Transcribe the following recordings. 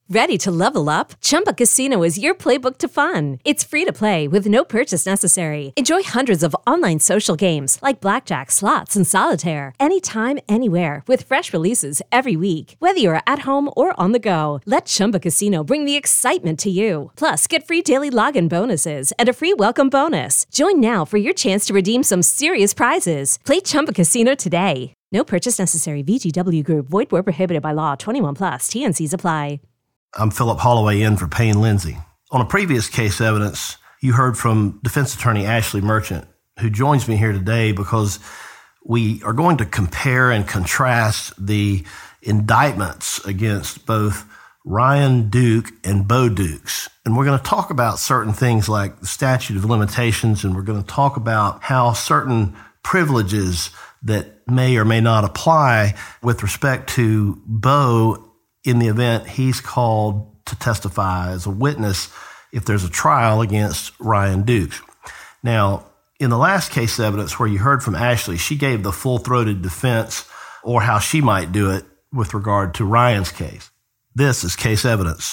Ready to level up? Chumba Casino is your playbook to fun. It's free to play with no purchase necessary. Enjoy hundreds of online social games like blackjack, slots, and solitaire. Anytime, anywhere with fresh releases every week. Whether you're at home or on the go, let Chumba Casino bring the excitement to you. Plus, get free daily login bonuses and a free welcome bonus. Join now for your chance to redeem some serious prizes. Play Chumba Casino today. No purchase necessary. VGW Group. Void where prohibited by law. 21 plus. T&Cs apply. I'm Philip Holloway in for Payne Lindsay. On a previous case evidence, you heard from defense attorney Ashley Merchant, who joins me here today because we are going to compare and contrast the indictments against both Ryan Duke and Bo Dukes. And we're going to talk about certain things like the statute of limitations, and we're going to talk about how certain privileges that may or may not apply with respect to Bo in the event he's called to testify as a witness if there's a trial against Ryan Dukes. Now, in the last case evidence where you heard from Ashley, she gave the full-throated defense or how she might do it with regard to Ryan's case. This is case evidence.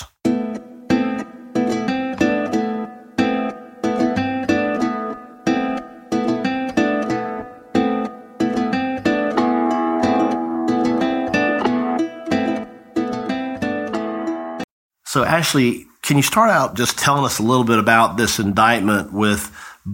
So, Ashley, can you start out just telling us a little bit about this indictment with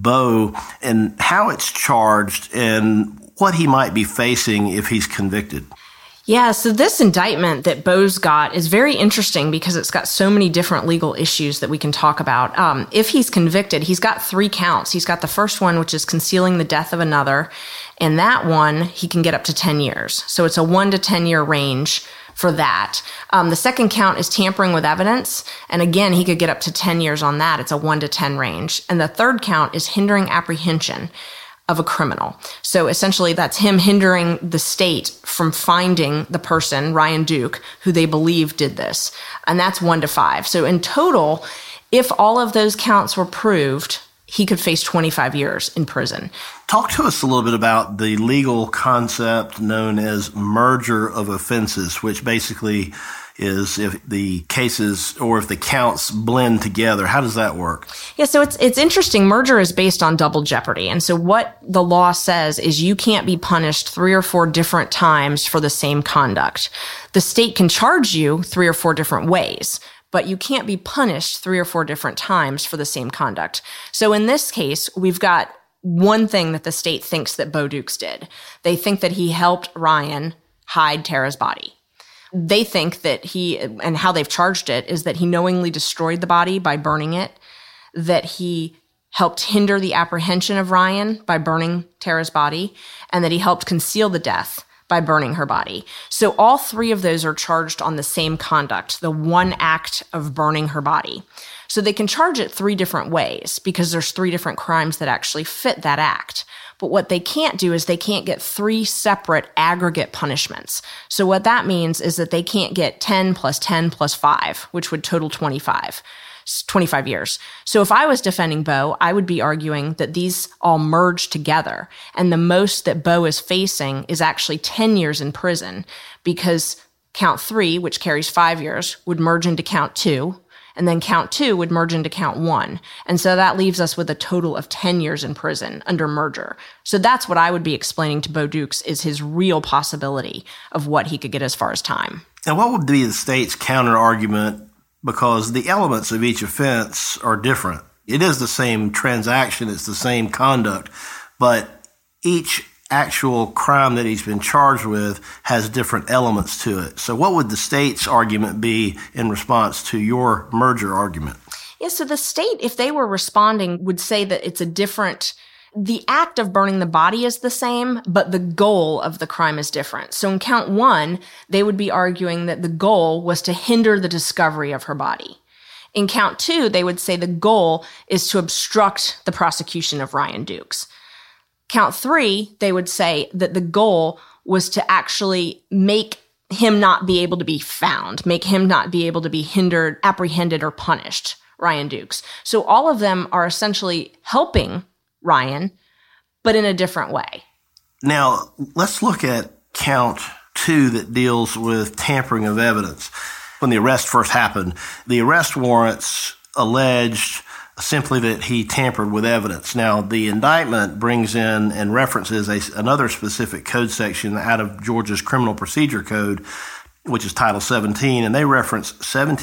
Bo and how it's charged and what he might be facing if he's convicted? Yeah, so this indictment that Bo's got is very interesting because it's got so many different legal issues that we can talk about. If he's convicted, he's got 3 counts. He's got the first one, which is concealing the death of another. And that one, he can get up to 10 years. So it's a 1 to 10 year range for that. The second count is tampering with evidence. And again, he could get up to 10 years on that. It's a 1 to 10 range. And the third count is hindering apprehension of a criminal. So essentially that's him hindering the state from finding the person, Ryan Duke, who they believe did this. And that's 1 to 5. So in total, if all of those counts were proved, he could face 25 years in prison. Talk to us a little bit about the legal concept known as merger of offenses, which basically is if the cases or if the counts blend together. How does that work? Yeah, so it's interesting. Merger is based on double jeopardy. And so what the law says is you can't be punished 3 or 4 different times for the same conduct. The state can charge you 3 or 4 different ways, but you can't be punished 3 or 4 different times for the same conduct. So in this case, we've got one thing that the state thinks that Bo Dukes did. They think that he helped Ryan hide Tara's body. They think that he, and how they've charged it, is that he knowingly destroyed the body by burning it, that he helped hinder the apprehension of Ryan by burning Tara's body, and that he helped conceal the death by burning her body. So all 3 of those are charged on the same conduct, the one act of burning her body. So they can charge it 3 different ways because there's 3 different crimes that actually fit that act. But what they can't do is they can't get 3 separate aggregate punishments. So what that means is that they can't get 10 plus 10 plus 5, which would total 25 years. So if I was defending Bo, I would be arguing that these all merge together. And the most that Bo is facing is actually 10 years in prison because count 3, which carries 5 years, would merge into count 2. And then count 2 would merge into count 1. And so that leaves us with a total of 10 years in prison under merger. So that's what I would be explaining to Bo Dukes is his real possibility of what he could get as far as time. And what would be the state's counter argument? Because the elements of each offense are different. It is the same transaction, it's the same conduct, but each actual crime that he's been charged with has different elements to it. So what would the state's argument be in response to your merger argument? Yeah, so the state, if they were responding, would say that it's a different, the act of burning the body is the same, but the goal of the crime is different. So in count 1, they would be arguing that the goal was to hinder the discovery of her body. In count 2, they would say the goal is to obstruct the prosecution of Ryan Dukes. Count 3, they would say that the goal was to actually make him not be able to be found, make him not be able to be hindered, apprehended, or punished, Ryan Dukes. So all of them are essentially helping Ryan, but in a different way. Now, let's look at count 2 that deals with tampering of evidence. when the arrest first happened, the arrest warrants alleged simply that he tampered with evidence. Now, the indictment brings in and references another specific code section out of Georgia's Criminal Procedure Code, which is Title 17, and they reference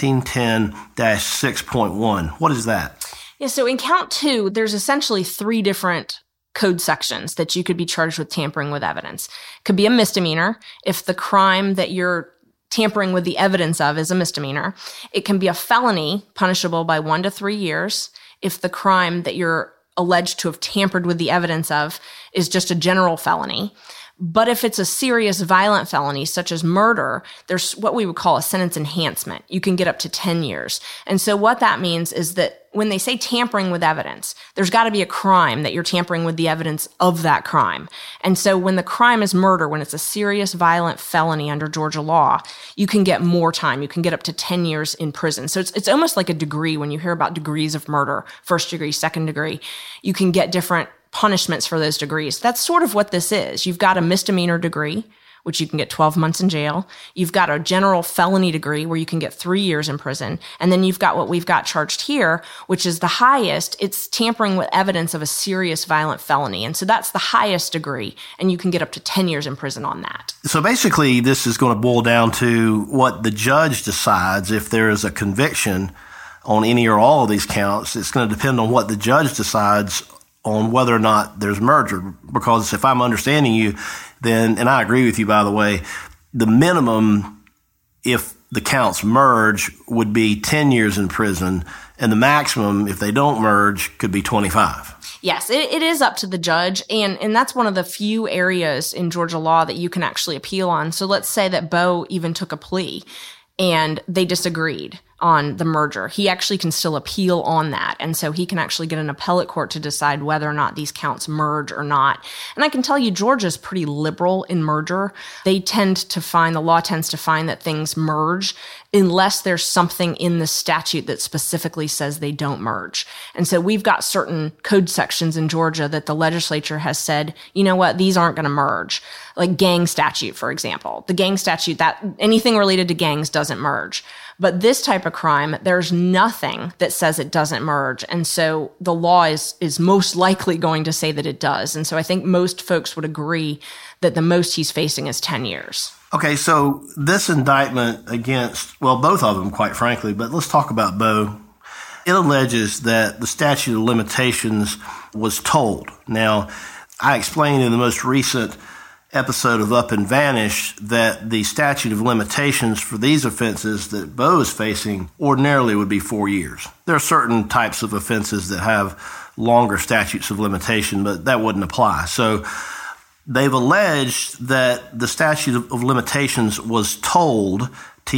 1710-6.1. What is that? Yeah, so in count 2, there's essentially 3 different code sections that you could be charged with tampering with evidence. It could be a misdemeanor if the crime that you're tampering with the evidence of is a misdemeanor. It can be a felony punishable by 1 to 3 years if the crime that you're alleged to have tampered with the evidence of is just a general felony. But if it's a serious violent felony, such as murder, there's what we would call a sentence enhancement. You can get up to 10 years. And so what that means is that when they say tampering with evidence, there's got to be a crime that you're tampering with the evidence of that crime. And so when the crime is murder, when it's a serious violent felony under Georgia law, you can get more time. You can get up to 10 years in prison. So it's almost like a degree. When you hear about degrees of murder, first degree, second degree, you can get different punishments for those degrees. That's sort of what this is. You've got a misdemeanor degree, which you can get 12 months in jail. You've got a general felony degree where you can get 3 years in prison. And then you've got what we've got charged here, which is the highest. It's tampering with evidence of a serious violent felony. And so that's the highest degree. And you can get up to 10 years in prison on that. So basically, this is going to boil down to what the judge decides if there is a conviction on any or all of these counts. It's going to depend on what the judge decides on whether or not there's merger. Because if I'm understanding you, then, and I agree with you, by the way, the minimum, if the counts merge, would be 10 years in prison, and the maximum, if they don't merge, could be 25. Yes, it is up to the judge, and that's one of the few areas in Georgia law that you can actually appeal on. So let's say that Bo even took a plea, and they disagreed on the merger. He actually can still appeal on that. And so he can actually get an appellate court to decide whether or not these counts merge or not. And I can tell you, Georgia's pretty liberal in merger. The law tends to find that things merge unless there's something in the statute that specifically says they don't merge. And so we've got certain code sections in Georgia that the legislature has said, you know what, these aren't going to merge. Like gang statute, for example. The gang statute, that anything related to gangs doesn't merge. But this type of crime, there's nothing that says it doesn't merge. And so the law is most likely going to say that it does. And so I think most folks would agree that the most he's facing is 10 years. Okay, so this indictment against, well, both of them, quite frankly, but let's talk about Bo. It alleges that the statute of limitations was told. Now, I explained in the most recent episode of Up and Vanish that the statute of limitations for these offenses that Bo is facing ordinarily would be 4 years. There are certain types of offenses that have longer statutes of limitation, but that wouldn't apply. So they've alleged that the statute of limitations was tolled,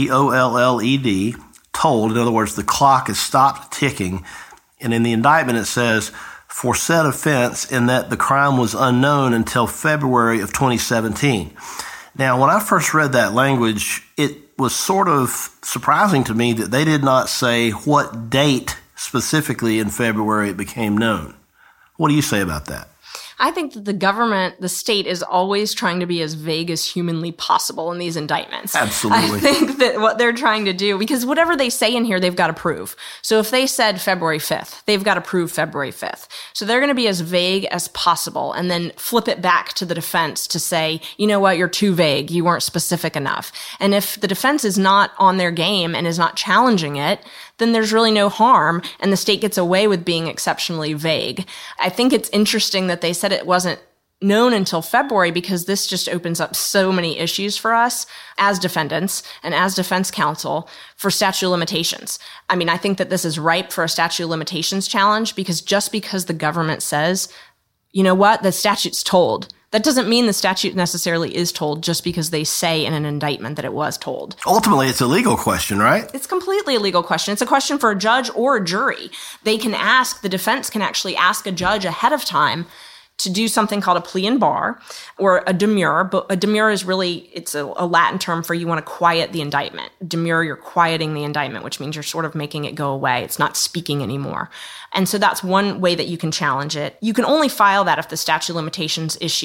T-O-L-L-E-D, tolled. In other words, the clock has stopped ticking. And in the indictment it says, for said offense, in that the crime was unknown until February of 2017. Now, when I first read that language, it was sort of surprising to me that they did not say what date specifically in February it became known. What do you say about that? I think that the government, the state, is always trying to be as vague as humanly possible in these indictments. Absolutely. I think that what they're trying to do, because whatever they say in here, they've got to prove. So if they said February 5th, they've got to prove February 5th. So they're going to be as vague as possible and then flip it back to the defense to say, you know what, you're too vague. You weren't specific enough. And if the defense is not on their game and is not challenging it, then there's really no harm, and the state gets away with being exceptionally vague. I think it's interesting that they said it wasn't known until February because this just opens up so many issues for us as defendants and as defense counsel for statute of limitations. I mean, I think that this is ripe for a statute of limitations challenge because just because the government says, you know what, the statute's told, that doesn't mean the statute necessarily is told just because they say in an indictment that it was told. Ultimately, it's a legal question, right? It's completely a legal question. It's a question for a judge or a jury. The defense can actually ask a judge ahead of time to do something called a plea in bar or a demurrer. But a demurrer is really, it's a Latin term for you want to quiet the indictment. Demurrer, you're quieting the indictment, which means you're sort of making it go away. It's not speaking anymore. And so that's one way that you can challenge it. You can only file that if the statute of limitations issue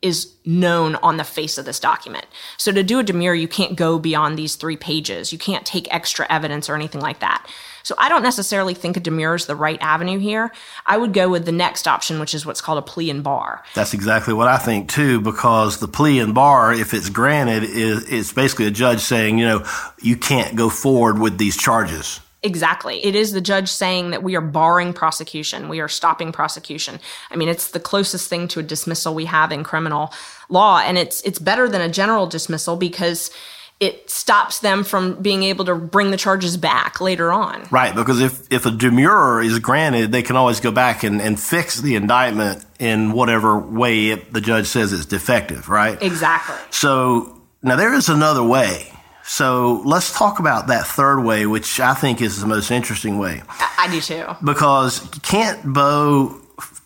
is known on the face of this document. So to do a demurrer, you can't go beyond these 3 pages. You can't take extra evidence or anything like that. So I don't necessarily think a demurrer is the right avenue here. I would go with the next option, which is what's called a plea and bar. That's exactly what I think too, because the plea and bar, if it's granted, it's basically a judge saying, you can't go forward with these charges. Exactly. It is the judge saying that we are barring prosecution. We are stopping prosecution. I mean, it's the closest thing to a dismissal we have in criminal law. And it's better than a general dismissal because it stops them from being able to bring the charges back later on. Right, because if a demurrer is granted, they can always go back and fix the indictment in whatever way the judge says it's defective, right? Exactly. So now there is another way. So let's talk about that third way, which I think is the most interesting way. I do too. Because can't Bo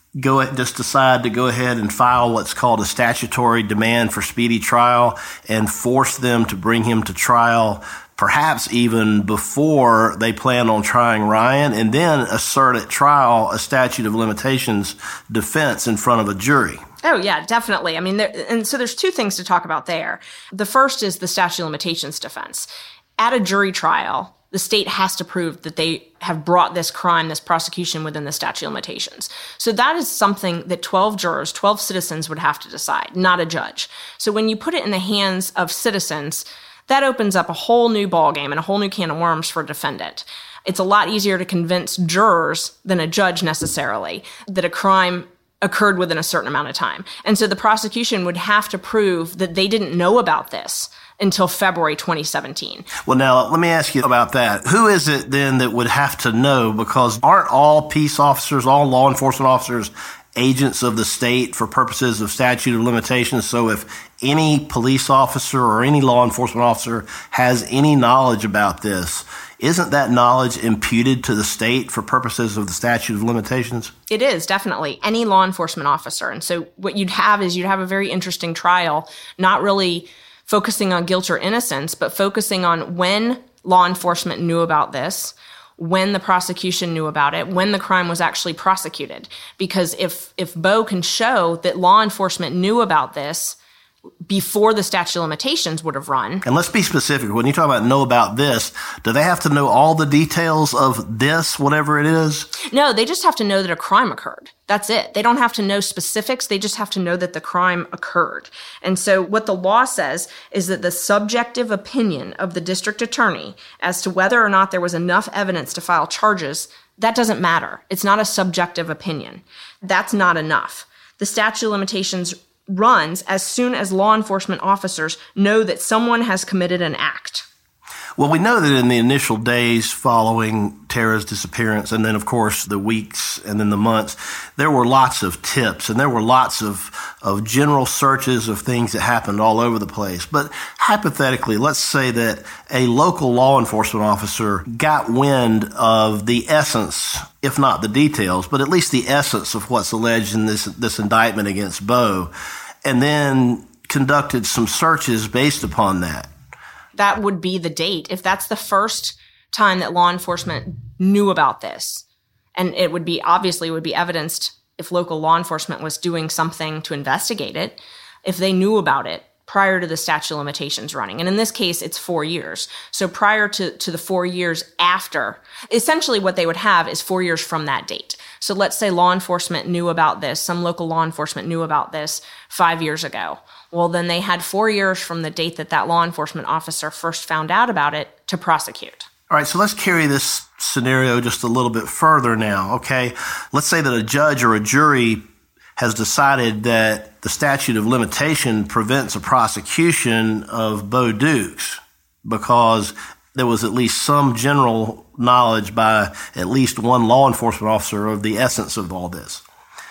just decide to go ahead and file what's called a statutory demand for speedy trial and force them to bring him to trial, perhaps even before they plan on trying Ryan, and then assert at trial a statute of limitations defense in front of a jury? Oh, yeah, definitely. I mean, and so there's 2 things to talk about there. The first is the statute of limitations defense. At a jury trial, the state has to prove that they have brought this crime, this prosecution within the statute of limitations. So that is something that 12 jurors, 12 citizens would have to decide, not a judge. So when you put it in the hands of citizens, that opens up a whole new ballgame and a whole new can of worms for a defendant. It's a lot easier to convince jurors than a judge necessarily that a crime occurred within a certain amount of time. And so the prosecution would have to prove that they didn't know about this until February 2017. Well, now, let me ask you about that. Who is it then that would have to know? Because aren't all peace officers, all law enforcement officers, agents of the state for purposes of statute of limitations? So if any police officer or any law enforcement officer has any knowledge about this, isn't that knowledge imputed to the state for purposes of the statute of limitations? It is, definitely. Any law enforcement officer. And so what you'd have a very interesting trial, not really focusing on guilt or innocence, but focusing on when law enforcement knew about this, when the prosecution knew about it, when the crime was actually prosecuted. Because if Bo can show that law enforcement knew about this before the statute of limitations would have run. And let's be specific. When you talk about know about this, do they have to know all the details of this, whatever it is? No, they just have to know that a crime occurred. That's it. They don't have to know specifics. They just have to know that the crime occurred. And so what the law says is that the subjective opinion of the district attorney as to whether or not there was enough evidence to file charges, that doesn't matter. It's not a subjective opinion. That's not enough. The statute of limitations runs as soon as law enforcement officers know that someone has committed an act. Well, we know that in the initial days following Tara's disappearance, and then, of course, the weeks and then the months, there were lots of tips and there were lots of general searches of things that happened all over the place. But hypothetically, let's say that a local law enforcement officer got wind of the essence, if not the details, but at least the essence of what's alleged in this indictment against Bo, and then conducted some searches based upon that. That would be the date. If that's the first time that law enforcement knew about this, and it would be evidenced if local law enforcement was doing something to investigate it, if they knew about it prior to the statute of limitations running. And in this case, it's 4 years. So prior to the 4 years after, essentially what they would have is 4 years from that date. So let's say law enforcement knew about this, some local law enforcement knew about this 5 years ago. Well, then they had 4 years from the date that law enforcement officer first found out about it to prosecute. All right, so let's carry this scenario just a little bit further now, okay? Let's say that a judge or a jury has decided that the statute of limitation prevents a prosecution of Bo Dukes because there was at least some general knowledge by at least one law enforcement officer of the essence of all this.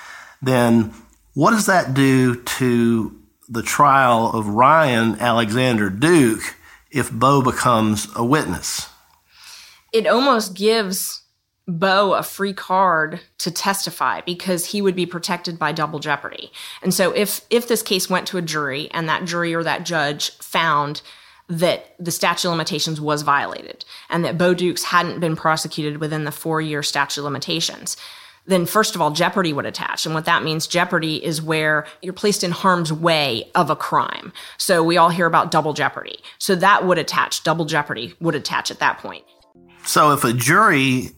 Then what does that do to the trial of Ryan Alexander Duke if Bo becomes a witness? It almost gives Bo a free card to testify because he would be protected by double jeopardy. And so if this case went to a jury and that jury or that judge found that the statute of limitations was violated and that Bo Dukes hadn't been prosecuted within the 4-year statute of limitations, then first of all, jeopardy would attach. And what that means, jeopardy is where you're placed in harm's way of a crime. So we all hear about double jeopardy. So that would attach. Double jeopardy would attach at that point. So if a jury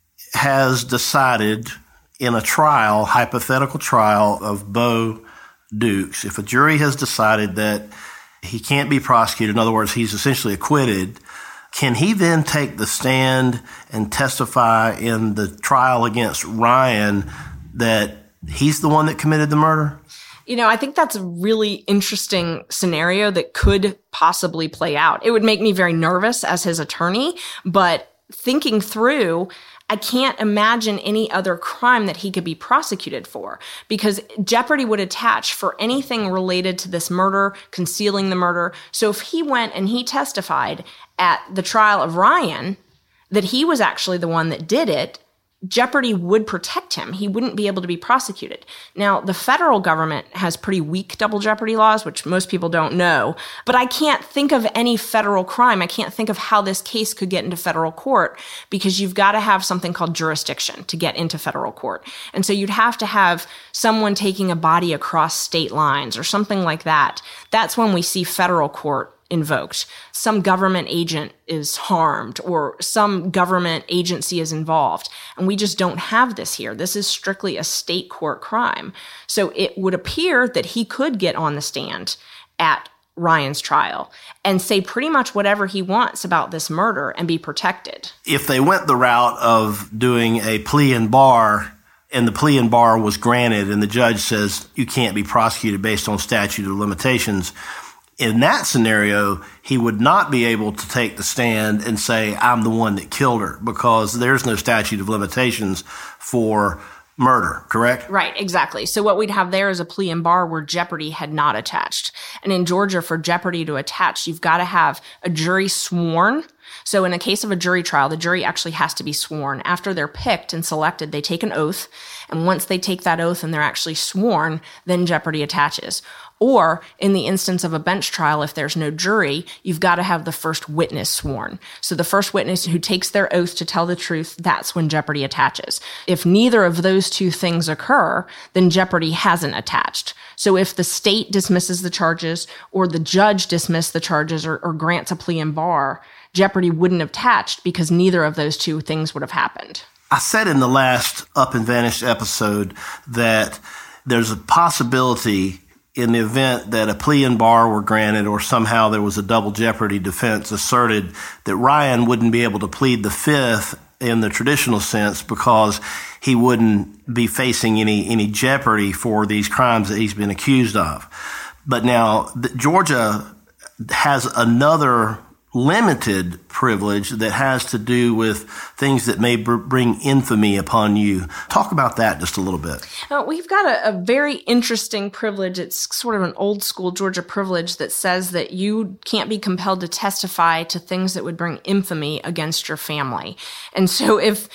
has decided in a trial, hypothetical trial of Bo Dukes, if a jury has decided that he can't be prosecuted, in other words, he's essentially acquitted, can he then take the stand and testify in the trial against Ryan that he's the one that committed the murder? I think that's a really interesting scenario that could possibly play out. It would make me very nervous as his attorney, but thinking through, I can't imagine any other crime that he could be prosecuted for, because jeopardy would attach for anything related to this murder, concealing the murder. So if he went and he testified at the trial of Ryan that he was actually the one that did it, jeopardy would protect him. He wouldn't be able to be prosecuted. Now, the federal government has pretty weak double jeopardy laws, which most people don't know, but I can't think of any federal crime. I can't think of how this case could get into federal court, because you've got to have something called jurisdiction to get into federal court. And so you'd have to have someone taking a body across state lines or something like that. That's when we see federal court invoked. Some government agent is harmed or some government agency is involved. And we just don't have this here. This is strictly a state court crime. So it would appear that he could get on the stand at Ryan's trial and say pretty much whatever he wants about this murder and be protected. If they went the route of doing a plea in bar and the plea in bar was granted and the judge says you can't be prosecuted based on statute of limitations, in that scenario, he would not be able to take the stand and say, I'm the one that killed her, because there's no statute of limitations for murder, correct? Right, exactly. So what we'd have there is a plea in bar where jeopardy had not attached. And in Georgia, for jeopardy to attach, you've got to have a jury sworn. So in a case of a jury trial, the jury actually has to be sworn. After they're picked and selected, they take an oath. And once they take that oath and they're actually sworn, then jeopardy attaches. Or in the instance of a bench trial, if there's no jury, you've got to have the first witness sworn. So the first witness who takes their oath to tell the truth, that's when jeopardy attaches. If neither of those two things occur, then jeopardy hasn't attached. So if the state dismisses the charges or the judge dismisses the charges or grants a plea in bar, jeopardy wouldn't have attached because neither of those two things would have happened. I said in the last Up and Vanished episode that there's a possibility in the event that a plea in bar were granted or somehow there was a double jeopardy defense asserted, that Ryan wouldn't be able to plead the fifth in the traditional sense because he wouldn't be facing any jeopardy for these crimes that he's been accused of. But now Georgia has another limited privilege that has to do with things that may bring infamy upon you. Talk about that just a little bit. We've got a very interesting privilege. It's sort of an old school Georgia privilege that says that you can't be compelled to testify to things that would bring infamy against your family. And so if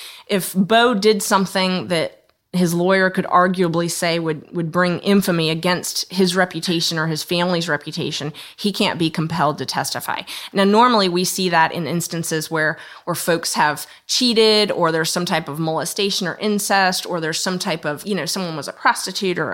Bo did something that his lawyer could arguably say would bring infamy against his reputation or his family's reputation, he can't be compelled to testify. Now, normally we see that in instances where folks have cheated, or there's some type of molestation or incest, or there's some type of, someone was a prostitute or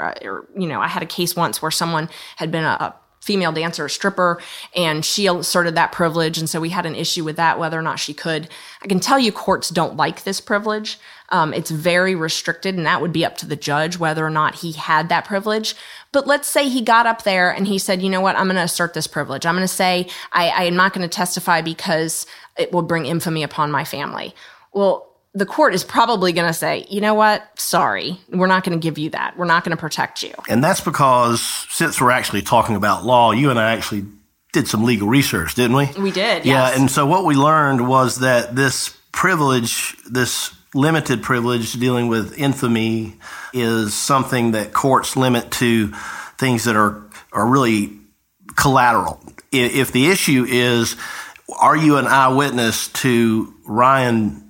I had a case once where someone had been a female dancer or stripper, and she asserted that privilege. And so we had an issue with that, whether or not she could. I can tell you courts don't like this privilege. It's very restricted, and that would be up to the judge whether or not he had that privilege. But let's say he got up there and he said, you know what, I'm going to assert this privilege. I'm going to say I am not going to testify because it will bring infamy upon my family. Well, the court is probably going to say, you know what, sorry, we're not going to give you that. We're not going to protect you. And that's because since we're actually talking about law, you and I actually did some legal research, didn't we? We did, yes. Yeah, and so what we learned was that this privilege, this limited privilege dealing with infamy, is something that courts limit to things that are really collateral. If the issue is, are you an eyewitness to Ryan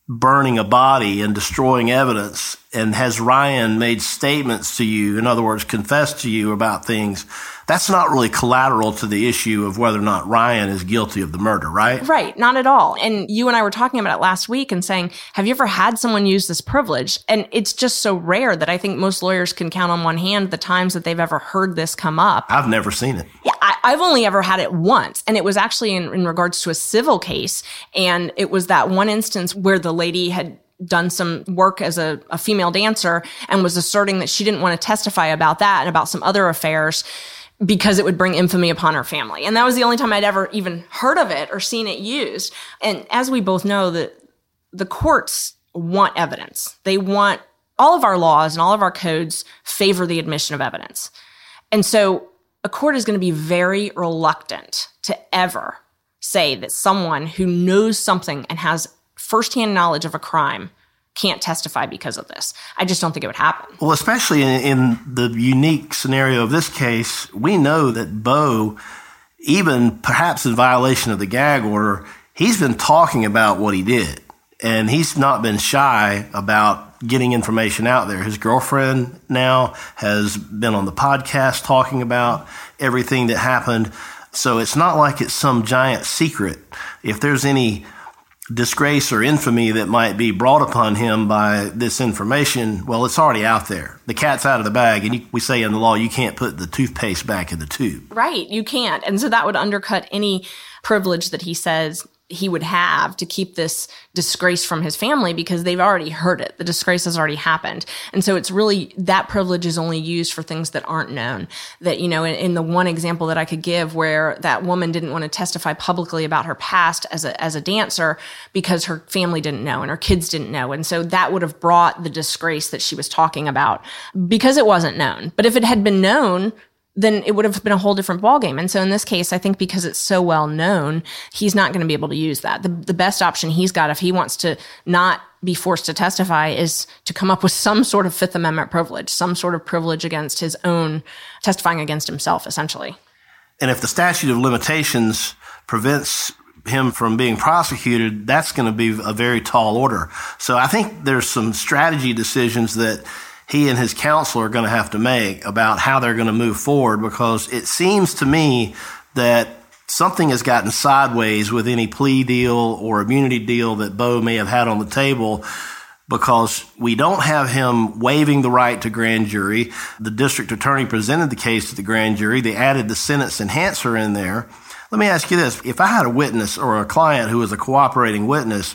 burning a body and destroying evidence? And has Ryan made statements to you, in other words, confessed to you about things? That's not really collateral to the issue of whether or not Ryan is guilty of the murder, right? Right. Not at all. And you and I were talking about it last week and saying, have you ever had someone use this privilege? And it's just so rare that I think most lawyers can count on one hand the times that they've ever heard this come up. I've never seen it. Yeah, I've only ever had it once. And it was actually in regards to a civil case. And it was that one instance where the lady had done some work as a female dancer and was asserting that she didn't want to testify about that and about some other affairs because it would bring infamy upon her family. And that was the only time I'd ever even heard of it or seen it used. And as we both know, the courts want evidence. They want all of our laws and all of our codes favor the admission of evidence. And so a court is going to be very reluctant to ever say that someone who knows something and has firsthand knowledge of a crime can't testify because of this. I just don't think it would happen. Well, especially in the unique scenario of this case, we know that Bo, even perhaps in violation of the gag order, he's been talking about what he did. And he's not been shy about getting information out there. His girlfriend now has been on the podcast talking about everything that happened. So it's not like it's some giant secret. If there's any disgrace or infamy that might be brought upon him by this information, well, it's already out there. The cat's out of the bag, and we say in the law, you can't put the toothpaste back in the tube. Right, you can't. And so that would undercut any privilege that he says he would have to keep this disgrace from his family because they've already heard it. The disgrace has already happened. And so it's really, that privilege is only used for things that aren't known. That, you know, in the one example that I could give where that woman didn't want to testify publicly about her past as a dancer because her family didn't know and her kids didn't know. And so that would have brought the disgrace that she was talking about because it wasn't known. But if it had been known, then it would have been a whole different ballgame. And so in this case, I think because it's so well known, he's not going to be able to use that. The best option he's got if he wants to not be forced to testify is to come up with some sort of Fifth Amendment privilege, some sort of privilege against his own, testifying against himself, essentially. And if the statute of limitations prevents him from being prosecuted, that's going to be a very tall order. So I think there's some strategy decisions that he and his counsel are going to have to make about how they're going to move forward, because it seems to me that something has gotten sideways with any plea deal or immunity deal that Bo may have had on the table, because we don't have him waiving the right to grand jury. The district attorney presented the case to the grand jury. They added the sentence enhancer in there. Let me ask you this. If I had a witness or a client who was a cooperating witness,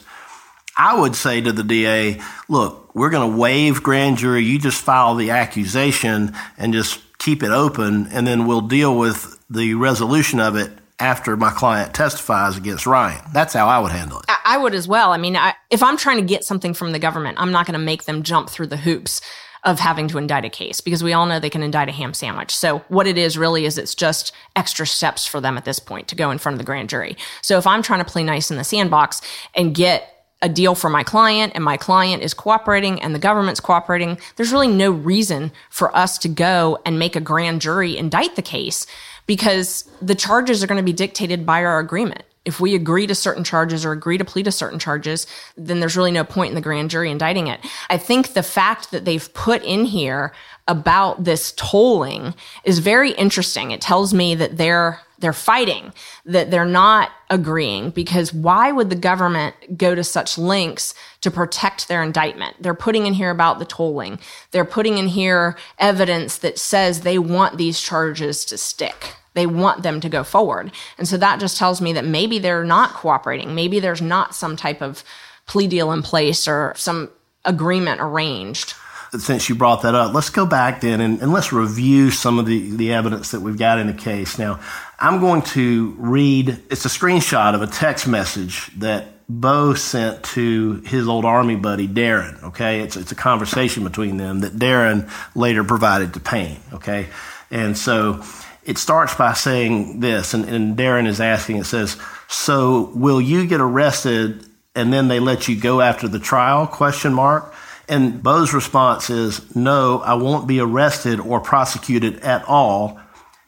I would say to the DA, look, we're going to waive grand jury. You just file the accusation and just keep it open, and then we'll deal with the resolution of it after my client testifies against Ryan. That's how I would handle it. I would as well. I mean, if I'm trying to get something from the government, I'm not going to make them jump through the hoops of having to indict a case, because we all know they can indict a ham sandwich. So what it is really is it's just extra steps for them at this point to go in front of the grand jury. So if I'm trying to play nice in the sandbox and get a deal for my client, and my client is cooperating and the government's cooperating, there's really no reason for us to go and make a grand jury indict the case, because the charges are going to be dictated by our agreement. If we agree to certain charges or agree to plead to certain charges, then there's really no point in the grand jury indicting it. I think the fact that they've put in here about this tolling is very interesting. It tells me that they're fighting, that they're not agreeing, because why would the government go to such lengths to protect their indictment? They're putting in here about the tolling. They're putting in here evidence that says they want these charges to stick. They want them to go forward. And so that just tells me that maybe they're not cooperating. Maybe there's not some type of plea deal in place or some agreement arranged. Since you brought that up, let's go back then and let's review some of the evidence that we've got in the case. Now, I'm going to read, it's a screenshot of a text message that Bo sent to his old Army buddy, Darren, okay? It's a conversation between them that Darren later provided to Payne, okay? And so it starts by saying this, and Darren is asking, it says, so will you get arrested and then they let you go after the trial, ? And Bo's response is, no, I won't be arrested or prosecuted at all.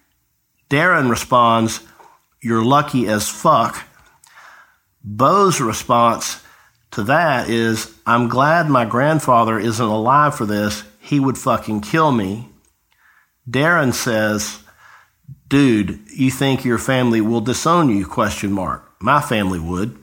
Darren responds, you're lucky as fuck. Bo's response, to that is, I'm glad my grandfather isn't alive for this. He would fucking kill me. Darren says, dude, you think your family will disown you? ? My family would.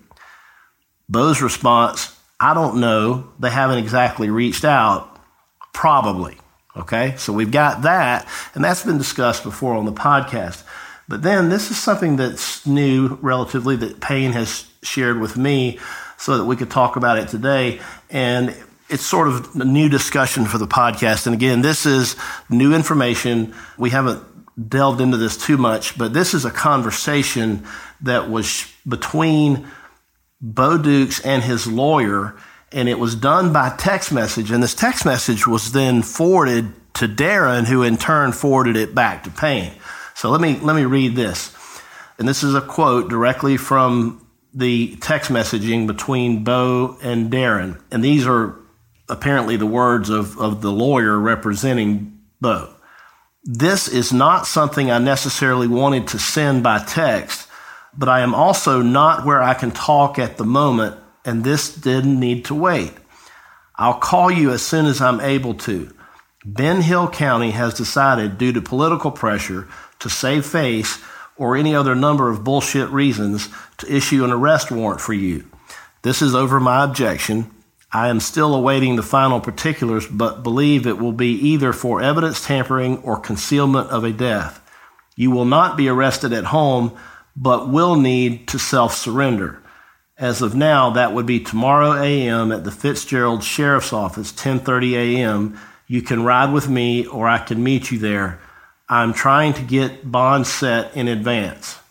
Bo's response, I don't know. They haven't exactly reached out. Probably. Okay, so we've got that, and that's been discussed before on the podcast. But then this is something that's new, relatively, that Payne has shared with me so that we could talk about it today. And it's sort of a new discussion for the podcast. And again, this is new information. We haven't delved into this too much, but this is a conversation that was between Bo Dukes and his lawyer, and it was done by text message. And this text message was then forwarded to Darren, who in turn forwarded it back to Payne. So let me read this. And this is a quote directly from the text messaging between Bo and Darren. And these are apparently the words of the lawyer representing Bo. This is not something I necessarily wanted to send by text, but I am also not where I can talk at the moment, and this didn't need to wait. I'll call you as soon as I'm able to. Ben Hill County has decided, due to political pressure, to save face or any other number of bullshit reasons, to issue an arrest warrant for you. This is over my objection. I am still awaiting the final particulars, but believe it will be either for evidence tampering or concealment of a death. You will not be arrested at home, but will need to self-surrender. As of now, that would be tomorrow a.m. at the Fitzgerald Sheriff's Office, 10:30 a.m. You can ride with me or I can meet you there. I'm trying to get bond set in advance.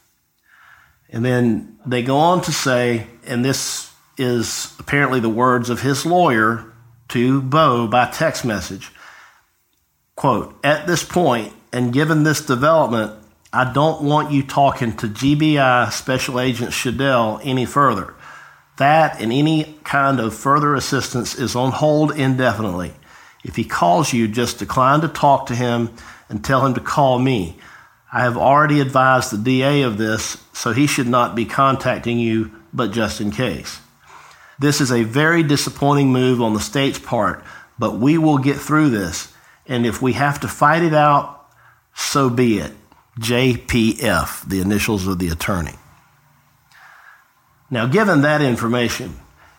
And then they go on to say, and this is apparently the words of his lawyer to Bo by text message, quote, at this point, and given this development, I don't want you talking to GBI Special Agent Shadell any further. That and any kind of further assistance is on hold indefinitely. If he calls you, just decline to talk to him and tell him to call me. I have already advised the DA of this, so he should not be contacting you, but just in case. This is a very disappointing move on the state's part, but we will get through this, and if we have to fight it out, so be it. JPF, the initials of the attorney. Now, given that information,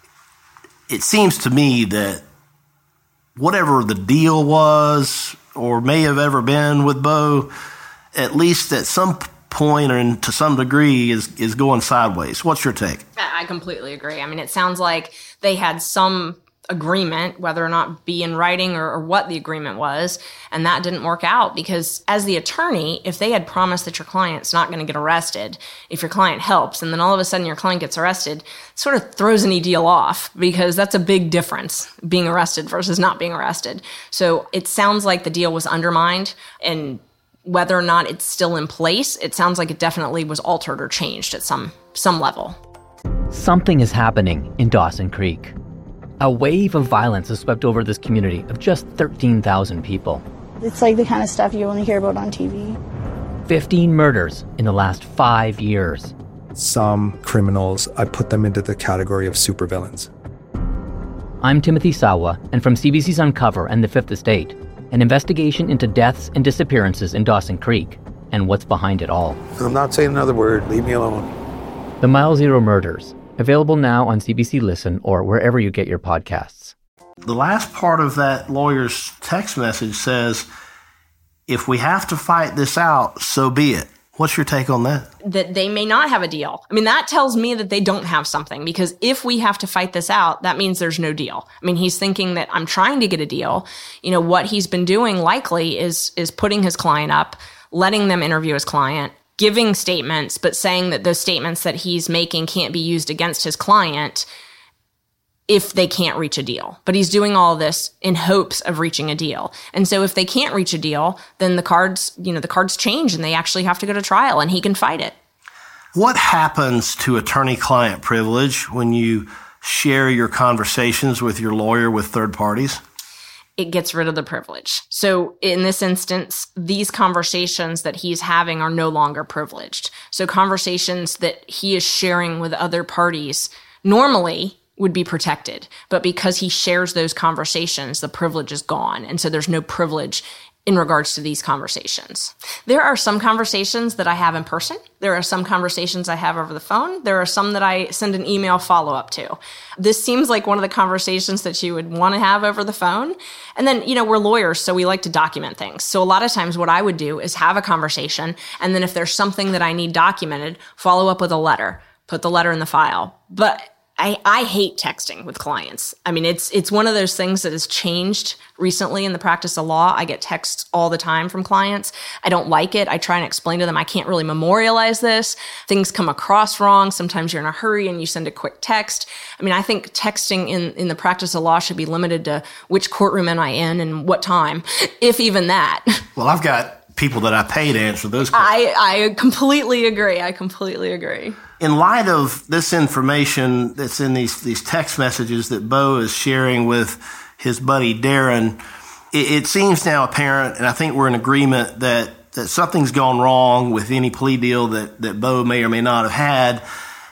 it seems to me that whatever the deal was or may have ever been with Bo, at least at some point and to some degree is going sideways. What's your take? I completely agree. I mean, it sounds like they had some agreement, whether or not be in writing or what the agreement was, and that didn't work out because as the attorney, if they had promised that your client's not going to get arrested, if your client helps, and then all of a sudden your client gets arrested, it sort of throws any deal off because that's a big difference, being arrested versus not being arrested. So it sounds like the deal was undermined, and whether or not it's still in place, it sounds like it definitely was altered or changed at some level. Something is happening in Dawson Creek. A wave of violence has swept over this community of just 13,000 people. It's like the kind of stuff you only hear about on TV. 15 murders in the last 5 years. Some criminals, I put them into the category of supervillains. I'm Timothy Sawa, and from CBC's Uncover and The Fifth Estate, an investigation into deaths and disappearances in Dawson Creek and what's behind it all. I'm not saying another word. Leave me alone. The Mile Zero Murders. Available now on CBC Listen or wherever you get your podcasts. The last part of that lawyer's text message says, if we have to fight this out, so be it. What's your take on that? That they may not have a deal. I mean, that tells me that they don't have something, because if we have to fight this out, that means there's no deal. I mean, he's thinking that I'm trying to get a deal. You know, what he's been doing likely is putting his client up, letting them interview his client, giving statements, but saying that those statements that he's making can't be used against his client if they can't reach a deal. But he's doing all this in hopes of reaching a deal. And so if they can't reach a deal, then the cards change and they actually have to go to trial and he can fight it. What happens to attorney-client privilege when you share your conversations with your lawyer with third parties? It gets rid of the privilege. So in this instance, these conversations that he's having are no longer privileged. So conversations that he is sharing with other parties, normally, would be protected. But because he shares those conversations, the privilege is gone. And so there's no privilege in regards to these conversations. There are some conversations that I have in person. There are some conversations I have over the phone. There are some that I send an email follow-up to. This seems like one of the conversations that you would want to have over the phone. And then, we're lawyers, so we like to document things. So a lot of times what I would do is have a conversation, and then if there's something that I need documented, follow up with a letter, put the letter in the file. But I hate texting with clients. I mean, it's one of those things that has changed recently in the practice of law. I get texts all the time from clients. I don't like it. I try and explain to them I can't really memorialize this. Things come across wrong. Sometimes you're in a hurry and you send a quick text. I mean, I think texting in the practice of law should be limited to which courtroom am I in and what time, if even that. Well, I've got people that I pay to answer those questions. I completely agree. In light of this information that's in these text messages that Bo is sharing with his buddy Darren, it seems now apparent, and I think we're in agreement, that something's gone wrong with any plea deal that Bo may or may not have had.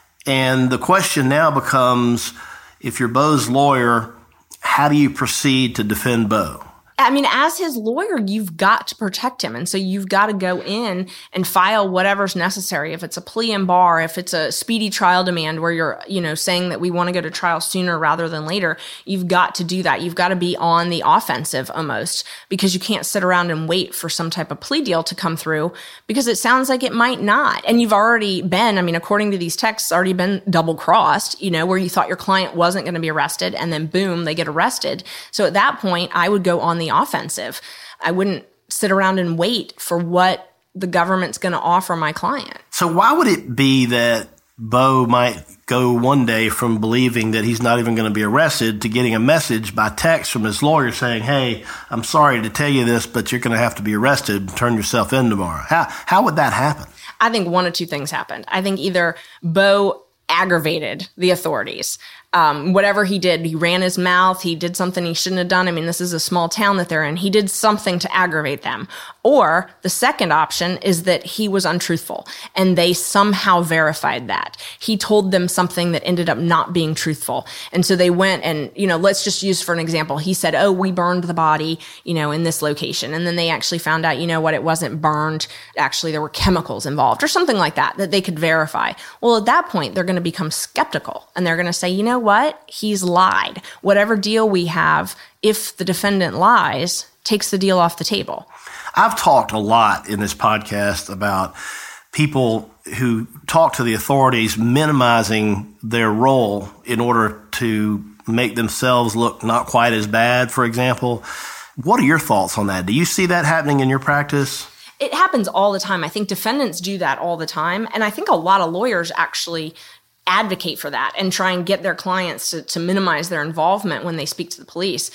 And the question now becomes, if you're Bo's lawyer, how do you proceed to defend Bo? I mean, as his lawyer, you've got to protect him. And so you've got to go in and file whatever's necessary. If it's a plea in bar, if it's a speedy trial demand where you're, saying that we want to go to trial sooner rather than later, you've got to do that. You've got to be on the offensive almost, because you can't sit around and wait for some type of plea deal to come through, because it sounds like it might not. And you've already been, according to these texts, already been double-crossed, where you thought your client wasn't going to be arrested, and then boom, they get arrested. So at that point, I would go on the offensive. I wouldn't sit around and wait for what the government's going to offer my client. So why would it be that Bo might go one day from believing that he's not even going to be arrested to getting a message by text from his lawyer saying, hey, I'm sorry to tell you this, but you're going to have to be arrested. Turn yourself in tomorrow. How would that happen? I think one of two things happened. I think either Bo aggravated the authorities. Whatever he did, he ran his mouth, he did something he shouldn't have done. This is a small town that they're in. He did something to aggravate them. Or the second option is that he was untruthful and they somehow verified that. He told them something that ended up not being truthful. And so they went and, let's just use for an example. He said, oh, we burned the body, in this location. And then they actually found out, it wasn't burned. Actually, there were chemicals involved or something like that they could verify. Well, at that point, they're going to become skeptical and they're going to say, what? He's lied. Whatever deal we have, if the defendant lies, takes the deal off the table. I've talked a lot in this podcast about people who talk to the authorities minimizing their role in order to make themselves look not quite as bad, for example. What are your thoughts on that? Do you see that happening in your practice? It happens all the time. I think defendants do that all the time. And I think a lot of lawyers actually advocate for that and try and get their clients to minimize their involvement when they speak to the police.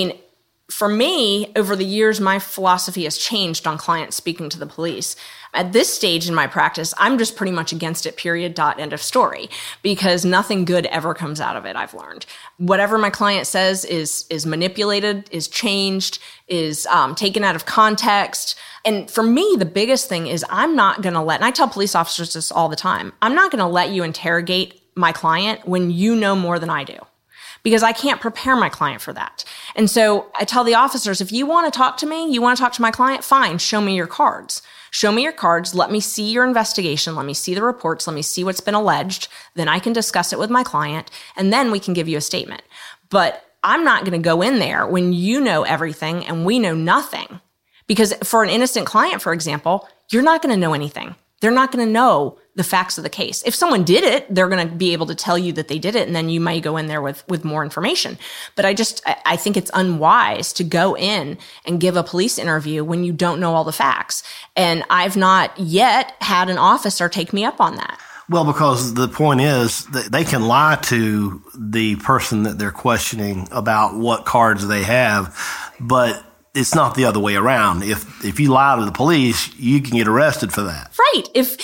For me, over the years, my philosophy has changed on clients speaking to the police. At this stage in my practice, I'm just pretty much against it, period, end of story, because nothing good ever comes out of it, I've learned. Whatever my client says is manipulated, is changed, is taken out of context. And for me, the biggest thing is I'm not going to and I tell police officers this all the time, I'm not going to let you interrogate my client when you know more than I do, because I can't prepare my client for that. And so I tell the officers, if you want to talk to me, you want to talk to my client, fine, show me your cards. Show me your cards. Let me see your investigation. Let me see the reports. Let me see what's been alleged. Then I can discuss it with my client, and then we can give you a statement. But I'm not going to go in there when you know everything and we know nothing. Because for an innocent client, for example, you're not going to know anything. They're not going to know the facts of the case. If someone did it, they're going to be able to tell you that they did it, and then you might go in there with more information. But I think it's unwise to go in and give a police interview when you don't know all the facts. And I've not yet had an officer take me up on that. Well, because the point is that they can lie to the person that they're questioning about what cards they have, but it's not the other way around. If you lie to the police, you can get arrested for that. right. If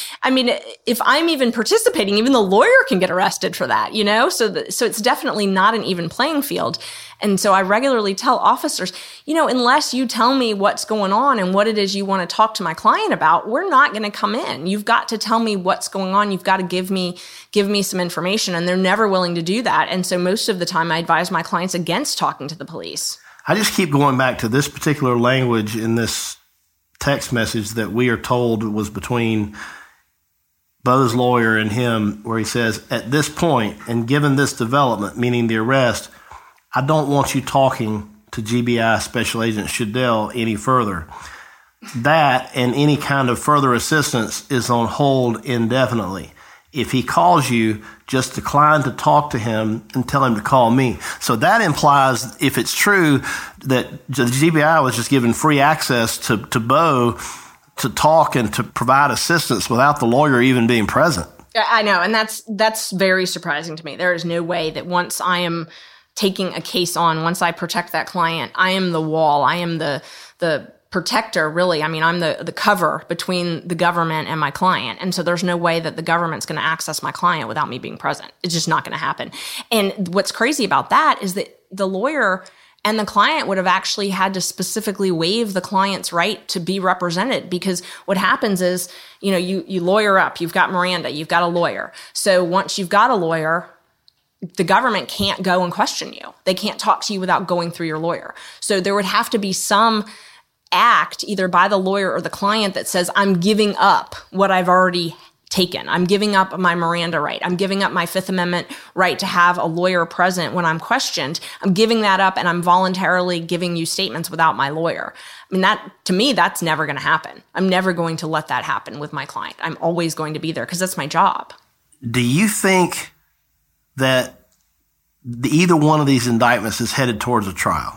I'm even participating, even the lawyer can get arrested for that, So it's definitely not an even playing field. And so I regularly tell officers, unless you tell me what's going on and what it is you want to talk to my client about, we're not going to come in. You've got to tell me what's going on. You've got to give me some information. And they're never willing to do that. And so most of the time I advise my clients against talking to the police. I just keep going back to this particular language in this text message that we are told was between Bo's lawyer and him, where he says, at this point, and given this development, meaning the arrest, I don't want you talking to GBI Special Agent Shadell any further. That and any kind of further assistance is on hold indefinitely. If he calls you, just decline to talk to him and tell him to call me. So that implies, if it's true, that the GBI was just given free access to Bo to talk and to provide assistance without the lawyer even being present. I know, and that's very surprising to me. There is no way that once I am taking a case on, once I protect that client, I am the wall. I am the protector, really. I mean, I'm the cover between the government and my client. And so there's no way that the government's going to access my client without me being present. It's just not going to happen. And what's crazy about that is that the lawyer and the client would have actually had to specifically waive the client's right to be represented, because what happens is, you lawyer up, you've got Miranda, you've got a lawyer. So once you've got a lawyer, the government can't go and question you. They can't talk to you without going through your lawyer. So there would have to be some act either by the lawyer or the client that says, I'm giving up what I've already taken. I'm giving up my Miranda right. I'm giving up my Fifth Amendment right to have a lawyer present when I'm questioned. I'm giving that up, and I'm voluntarily giving you statements without my lawyer. I mean, to me, that's never going to happen. I'm never going to let that happen with my client. I'm always going to be there because that's my job. Do you think that either one of these indictments is headed towards a trial?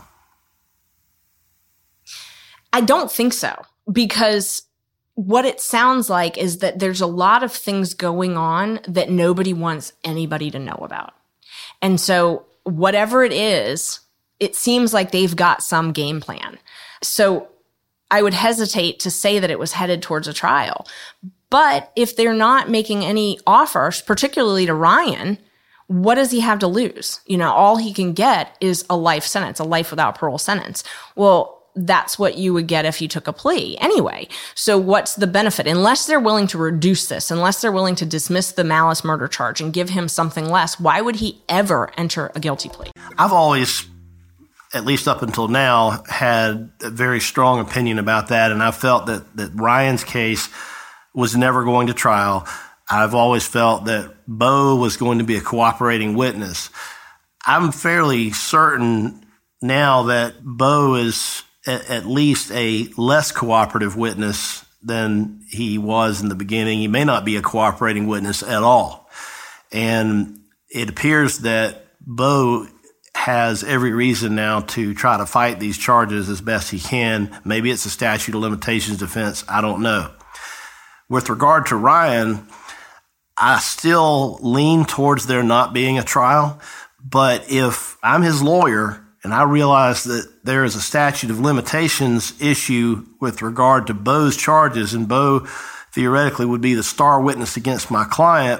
I don't think so, because what it sounds like is that there's a lot of things going on that nobody wants anybody to know about. And so whatever it is, it seems like they've got some game plan. So I would hesitate to say that it was headed towards a trial. But if they're not making any offers, particularly to Ryan, what does he have to lose? All he can get is a life sentence, a life without parole sentence. Well, that's what you would get if you took a plea anyway. So what's the benefit? Unless they're willing to reduce this, unless they're willing to dismiss the malice murder charge and give him something less, why would he ever enter a guilty plea? I've always, at least up until now, had a very strong opinion about that, and I felt that Ryan's case was never going to trial. I've always felt that Bo was going to be a cooperating witness. I'm fairly certain now that Bo is at least a less cooperative witness than he was in the beginning. He may not be a cooperating witness at all. And it appears that Bo has every reason now to try to fight these charges as best he can. Maybe it's a statute of limitations defense. I don't know. With regard to Ryan, I still lean towards there not being a trial. But if I'm his lawyer and I realize that there is a statute of limitations issue with regard to Bo's charges, and Bo theoretically would be the star witness against my client,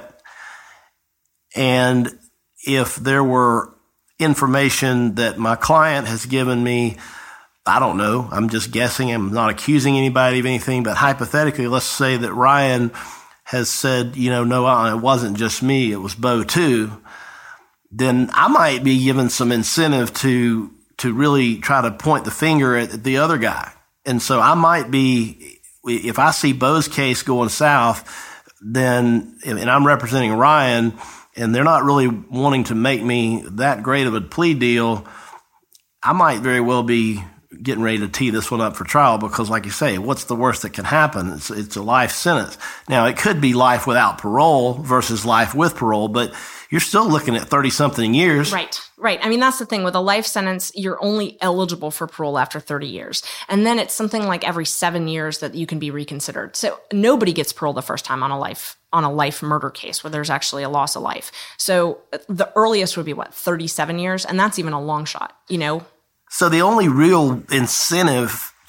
and if there were information that my client has given me, I don't know, I'm just guessing, I'm not accusing anybody of anything, but hypothetically, let's say that Ryan has said, no, it wasn't just me, it was Bo too, then I might be given some incentive to really try to point the finger at the other guy. And so I might be, if I see Bo's case going south, then, and I'm representing Ryan, and they're not really wanting to make me that great of a plea deal, I might very well be getting ready to tee this one up for trial, because like you say, what's the worst that can happen? It's a life sentence. Now, it could be life without parole versus life with parole, but you're still looking at 30-something years. Right. I mean, that's the thing. With a life sentence, you're only eligible for parole after 30 years. And then it's something like every 7 years that you can be reconsidered. So nobody gets parole the first time on a life murder case where there's actually a loss of life. So the earliest would be 37 years? And that's even a long shot, So the only real incentive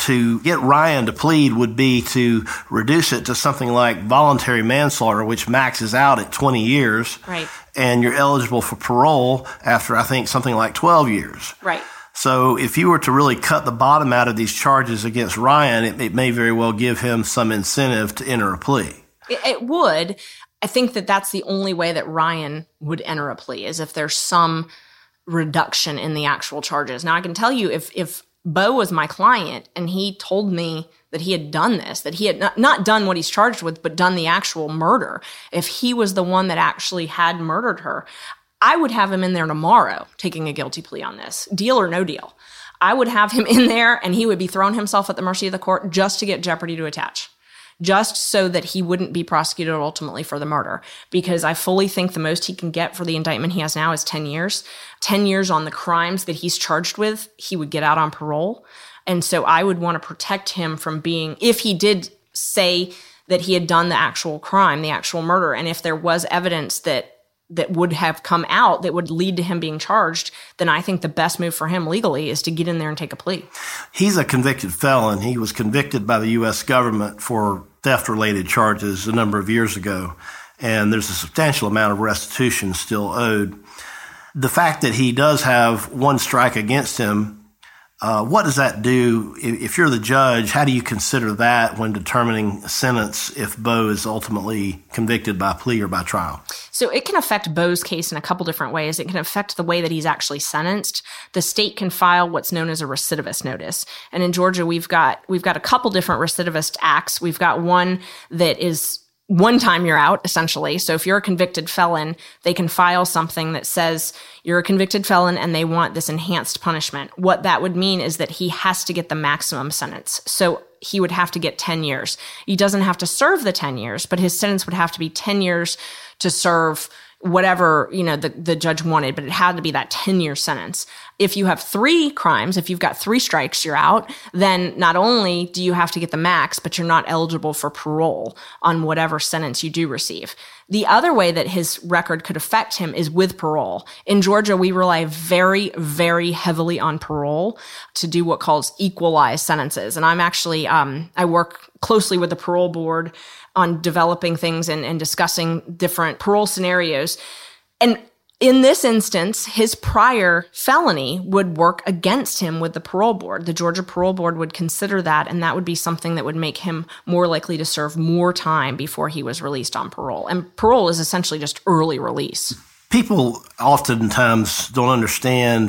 to get Ryan to plead would be to reduce it to something like voluntary manslaughter, which maxes out at 20 years. Right. And you're eligible for parole after, I think, something like 12 years. Right. So if you were to really cut the bottom out of these charges against Ryan, it may very well give him some incentive to enter a plea. It would. I think that that's the only way that Ryan would enter a plea, is if there's some reduction in the actual charges. Now, I can tell you, if Bo was my client and he told me that he had done this, that he had not done what he's charged with, but done the actual murder, if he was the one that actually had murdered her, I would have him in there tomorrow taking a guilty plea on this, deal or no deal. I would have him in there and he would be throwing himself at the mercy of the court just to get jeopardy to attach, just so that he wouldn't be prosecuted ultimately for the murder. Because I fully think the most he can get for the indictment he has now is 10 years. 10 years on the crimes that he's charged with, he would get out on parole. And so I would want to protect him from being, if he did say that he had done the actual crime, the actual murder, and if there was evidence that would have come out that would lead to him being charged, then I think the best move for him legally is to get in there and take a plea. He's a convicted felon. He was convicted by the U.S. government for theft-related charges a number of years ago, and there's a substantial amount of restitution still owed. The fact that he does have one strike against him, what does that do? If you're the judge, how do you consider that when determining a sentence if Bo is ultimately convicted by plea or by trial? So it can affect Bo's case in a couple different ways. It can affect the way that he's actually sentenced. The state can file what's known as a recidivist notice. And in Georgia, we've got a couple different recidivist acts. We've got one that is one time you're out, essentially. So if you're a convicted felon, they can file something that says you're a convicted felon and they want this enhanced punishment. What that would mean is that he has to get the maximum sentence. So he would have to get 10 years. He doesn't have to serve the 10 years, but his sentence would have to be 10 years to serve whatever, the judge wanted, but it had to be that 10-year sentence. If you have 3 crimes, if you've got 3 strikes, you're out, then not only do you have to get the max, but you're not eligible for parole on whatever sentence you do receive. The other way that his record could affect him is with parole. In Georgia, we rely very, very heavily on parole to do what calls equalized sentences. And I'm actually, I work closely with the parole board on developing things and discussing different parole scenarios. And in this instance, his prior felony would work against him with the parole board. The Georgia parole board would consider that, and that would be something that would make him more likely to serve more time before he was released on parole. And parole is essentially just early release. People oftentimes don't understand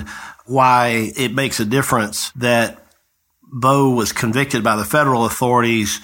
why it makes a difference that Bo was convicted by the federal authorities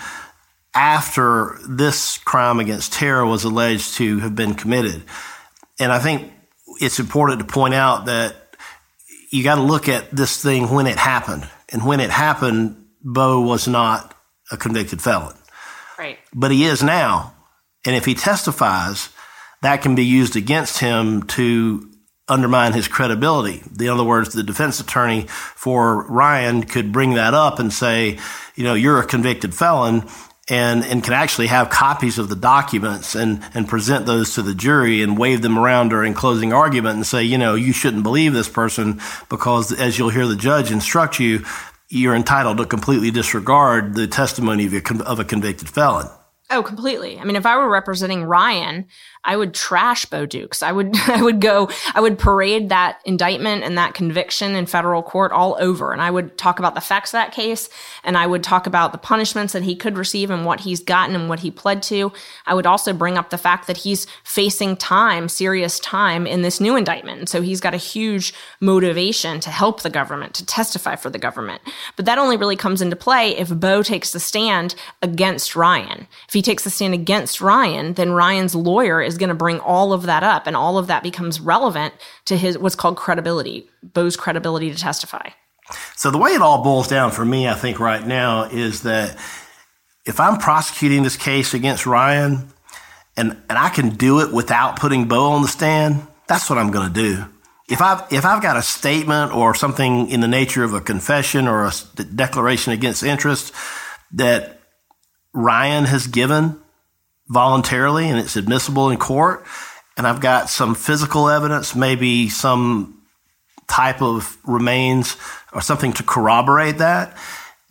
after this crime against terror was alleged to have been committed. And I think it's important to point out that you got to look at this thing when it happened. And when it happened, Bo was not a convicted felon. Right. But he is now. And if he testifies, that can be used against him to undermine his credibility. In other words, the defense attorney for Ryan could bring that up and say, you're a convicted felon, and can actually have copies of the documents and present those to the jury and wave them around during closing argument and say, you shouldn't believe this person because, as you'll hear the judge instruct you, you're entitled to completely disregard the testimony of a convicted felon. Oh, completely. I mean, if I were representing Ryan, I would trash Bo Dukes. I would parade that indictment and that conviction in federal court all over. And I would talk about the facts of that case. And I would talk about the punishments that he could receive and what he's gotten and what he pled to. I would also bring up the fact that he's facing time, serious time in this new indictment. And so he's got a huge motivation to help the government, to testify for the government. But that only really comes into play if Bo takes the stand against Ryan. If he takes the stand against Ryan, then Ryan's lawyer is going to bring all of that up, and all of that becomes relevant to his what's called credibility, Bo's credibility to testify. So the way it all boils down for me, I think right now, is that if I'm prosecuting this case against Ryan and I can do it without putting Bo on the stand, that's what I'm going to do. If I've got a statement or something in the nature of a confession or a declaration against interest that Ryan has given voluntarily and it's admissible in court, and I've got some physical evidence, maybe some type of remains or something to corroborate that,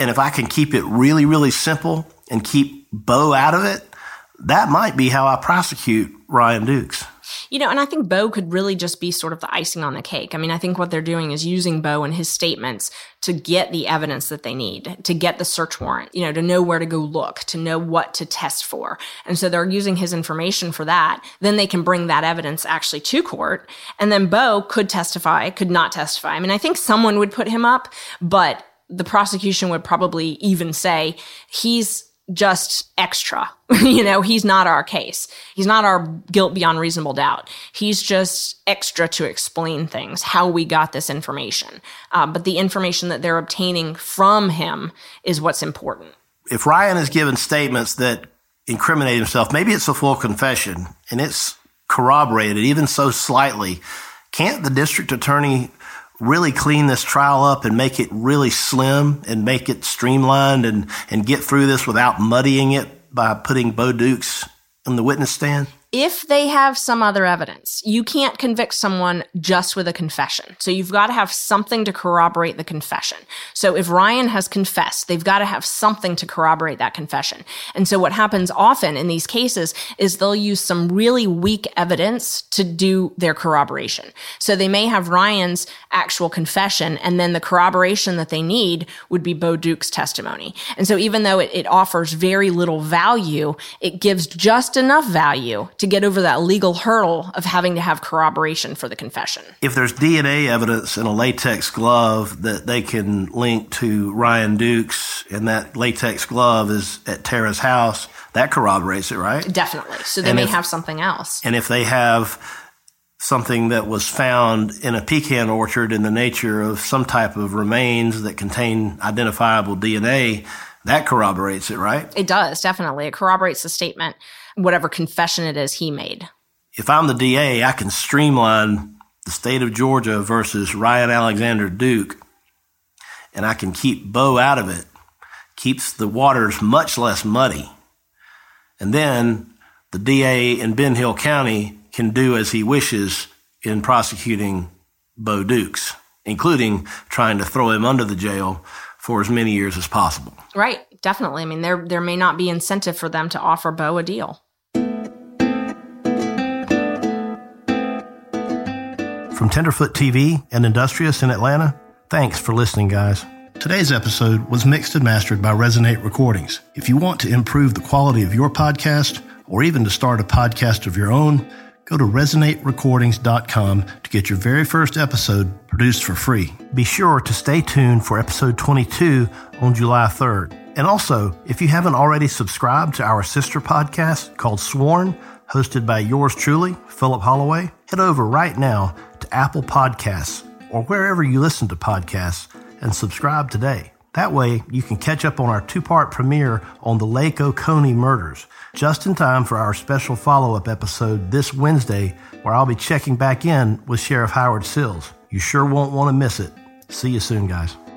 And if I can keep it really, really simple and keep Bo out of it, that might be how I prosecute Ryan Dukes. And I think Bo could really just be sort of the icing on the cake. I mean, I think what they're doing is using Bo and his statements to get the evidence that they need, to get the search warrant, to know where to go look, to know what to test for. And so they're using his information for that. Then they can bring that evidence actually to court. And then Bo could testify, could not testify. I mean, I think someone would put him up, but the prosecution would probably even say he's just extra. He's not our case. He's not our guilt beyond reasonable doubt. He's just extra to explain things, how we got this information. But the information that they're obtaining from him is what's important. If Ryan has given statements that incriminate himself, maybe it's a full confession and it's corroborated, even so slightly, can't the district attorney really clean this trial up and make it really slim and make it streamlined and get through this without muddying it by putting Bo Dukes in the witness stand? If they have some other evidence, you can't convict someone just with a confession. So you've got to have something to corroborate the confession. So if Ryan has confessed, they've got to have something to corroborate that confession. And so what happens often in these cases is they'll use some really weak evidence to do their corroboration. So they may have Ryan's actual confession, and then the corroboration that they need would be Bo Dukes' testimony. And so even though it offers very little value, it gives just enough value to get over that legal hurdle of having to have corroboration for the confession. If there's DNA evidence in a latex glove that they can link to Ryan Dukes, and that latex glove is at Tara's house, that corroborates it, right? Definitely. So they may have something else. And if they have something that was found in a pecan orchard in the nature of some type of remains that contain identifiable DNA, that corroborates it, right? It does, definitely. It corroborates the statement, whatever confession it is he made. If I'm the DA, I can streamline the state of Georgia versus Ryan Alexander Duke, and I can keep Bo out of it, keeps the waters much less muddy. And then the DA in Ben Hill County can do as he wishes in prosecuting Bo Dukes, including trying to throw him under the jail for as many years as possible. Right, definitely. I mean, there may not be incentive for them to offer Bo a deal. From Tenderfoot TV and Industrious in Atlanta, thanks for listening, guys. Today's episode was mixed and mastered by Resonate Recordings. If you want to improve the quality of your podcast, or even to start a podcast of your own, go to resonaterecordings.com to get your very first episode produced for free. Be sure to stay tuned for episode 22 on July 3rd. And also, if you haven't already subscribed to our sister podcast called Sworn, hosted by yours truly, Philip Holloway, head over right now to Apple Podcasts or wherever you listen to podcasts and subscribe today. That way, you can catch up on our 2-part premiere on the Lake Oconee murders, just in time for our special follow-up episode this Wednesday, where I'll be checking back in with Sheriff Howard Sills. You sure won't want to miss it. See you soon, guys.